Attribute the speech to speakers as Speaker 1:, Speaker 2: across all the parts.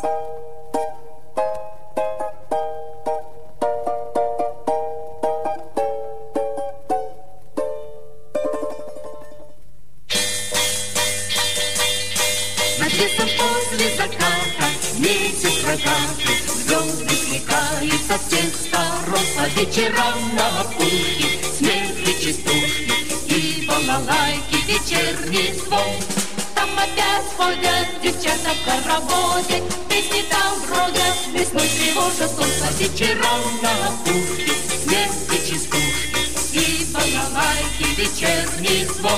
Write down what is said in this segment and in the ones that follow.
Speaker 1: Над лесом после заката месяц рогатый звезды сверкают со всех сторон. По вечерам на опушке смех и частушки и балалайки вечерний звон. Там опять ходят девчата в хороводе, песни там бродят, весной тревожат сон. По вечерам на опушке смех и частушки и балалайки вечерний звон.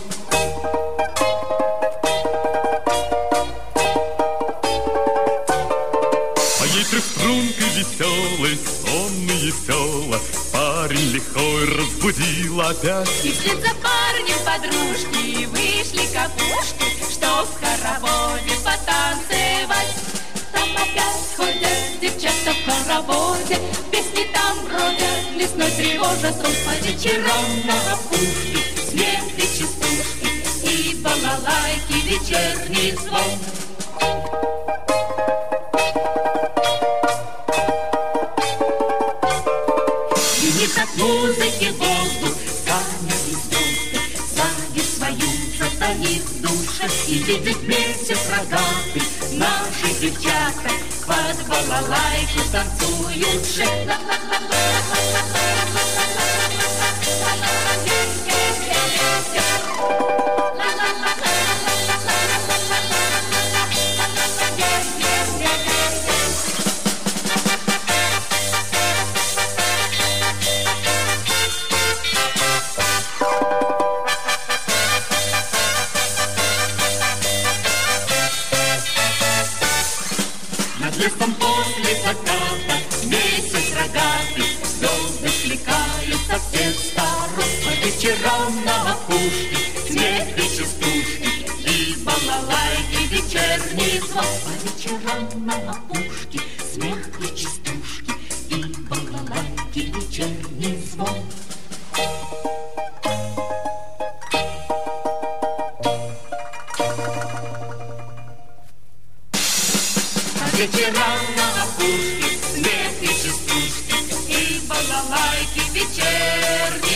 Speaker 2: Трехстрункой веселой, сонные села парень лихой разбудил опять.
Speaker 1: И вслед за парнем подружки вышли капушки, чтоб в хороводе потанцевать. Там опять ходят девчата в хороводе, песни там бродят, лесной тревожат сон. По вечерам на опушке смех и частушки и балалайки вечерний звон. От музыки воздух, камень и звезды, зависть свою затаив в душе. И видит месяц рогатый наши девчата под балалайку танцуют же. Над лесом после заката месяц рогатый звезды сверкают со всех сторон. По вечерам на опушке смех и частушки и балалайки вечерний звон. По вечерам на опушке смех и частушки и балалайки вечерний звон. По вечерам на опушке смех и частушки и балалайки вечерние.